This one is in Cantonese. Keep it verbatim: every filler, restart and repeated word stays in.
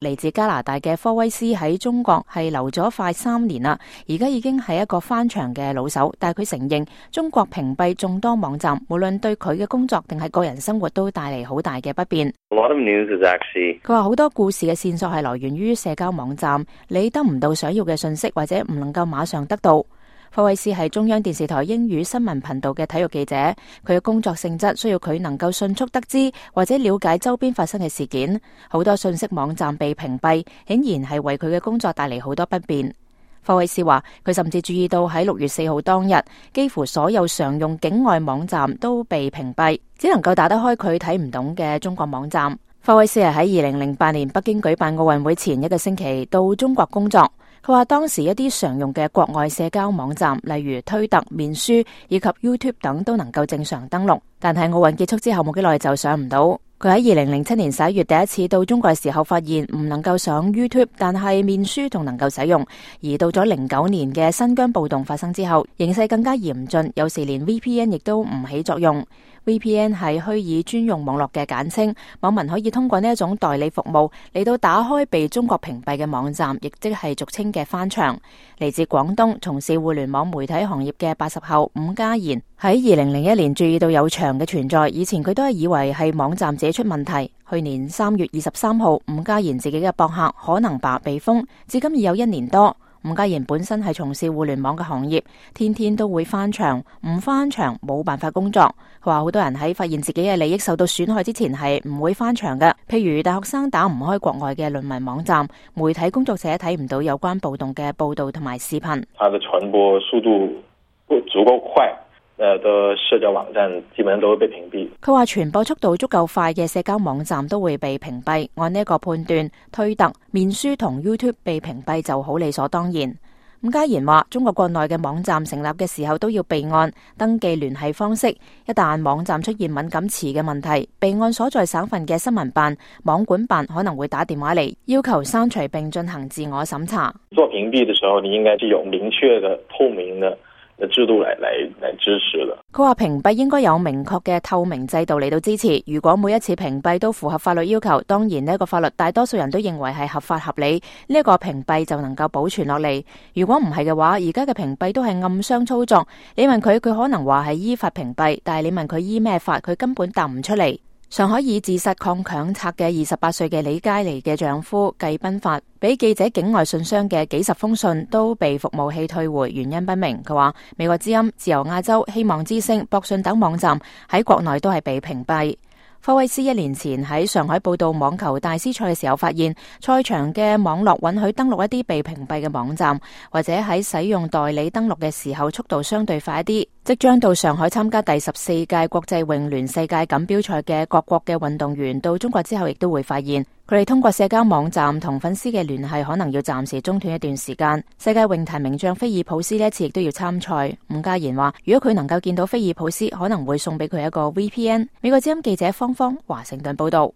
嚟自加拿大嘅科威斯喺中國係留咗快三年啦，而家已經係一個翻牆嘅老手，但係佢承認中國屏蔽眾多網站，無論對佢嘅工作定係個人生活都帶嚟好大嘅不便。佢話好多故事嘅線索係來源於社交網站，你得唔到想要嘅信息或者唔能夠馬上得到。科威斯係中央電視台英語新聞頻道嘅體育記者，佢嘅工作性質需要佢能夠迅速得知或者了解周邊發生嘅事件。好多信息網站被屏蔽，顯然係為佢嘅工作帶嚟好多不便。科威斯話，佢甚至注意到喺六月四號當日，幾乎所有常用境外網站都被屏蔽，只能夠打得開佢睇唔懂嘅中國網站。科威斯係喺二零零八年北京舉辦奧運會前一個星期到中國工作。佢話當時一啲常用嘅國外社交網站，例如推特、面書以及 YouTube 等都能夠正常登錄，但係奧運結束之後冇幾耐就上唔到。佢喺二零零七年十一月第一次到中國嘅時候，發現唔能夠上 YouTube， 但係面書仲能夠使用。而到咗零九年嘅新疆暴動發生之後，形勢更加嚴峻，有時連 V P N 亦都唔起作用。V P N 係虛擬專用網絡嘅簡稱，網民可以通過呢一種代理服務嚟到打開被中國屏蔽嘅網站，亦即係俗稱嘅翻牆。嚟自廣東從事互聯網媒體行業嘅八十後伍家賢喺二零零一年注意到有牆嘅存在，以前佢都係以為係網站自己出問題。去年三月二十三號，伍家賢自己嘅博客可能吧被封，至今已有一年多。伍家賢本身係從事互聯網嘅行業，天天都會翻牆，唔翻牆冇辦法工作。佢話好多人喺發現自己嘅利益受到損害之前係唔會翻牆嘅，譬如大學生打唔開國外嘅論文網站，媒體工作者睇唔到有關暴動嘅報道同埋視頻。 它的傳播速度不足夠快，誒的社交網站基本上都會被屏蔽。 佢話傳播速度足夠快嘅社交網站都會被屏蔽，按呢一個判斷，推特、面書同 YouTube 被屏蔽就好理所當然。伍家賢話，中國國內嘅網站成立嘅時候都要備案，登記聯繫方式，一旦網站出現敏感詞嘅問題，備案所在省份嘅新聞辦、網管辦可能會打電話嚟，要求刪除並進行自我審查。 做屏蔽嘅時候，你應該是有明確嘅透明嘅制度來來來支持的。 佢話屏蔽應該有明確嘅透明制度嚟到支持。如果每一次屏蔽都符合法律要求，當然呢一個法律大多數人都認為係合法合理，呢一個屏蔽就能夠保存落嚟。如果唔係嘅話，而家嘅屏蔽都係暗箱操作。你問佢，佢可能話係依法屏蔽，但係你問佢依咩法，佢根本答唔出嚟。上海以自殺抗強拆嘅二十八歲嘅李佳妮嘅丈夫季賓發，俾記者境外信箱嘅幾十封信都被服務器退回，原因不明。佢話美國之音、自由亞洲、希望之聲、博訊等網站喺國內都係被屏蔽。科威斯一年前喺上海報道網球大師賽嘅時候，發現賽場嘅網絡允許登錄一啲被屏蔽嘅網站，或者喺使用代理登錄嘅時候速度相對快一啲。即將到上海參加第十四屆國際泳聯世界錦標賽嘅各國嘅運動員到中國之後，亦都會發現佢哋通過社交網站同粉絲嘅聯繫可能要暫時中斷一段時間。世界泳壇名將菲爾普斯呢一次亦都要參賽。伍家賢話，如果佢能夠見到菲爾普斯，可能會送俾佢一個 V P N。美國之音記者方方華盛頓報道。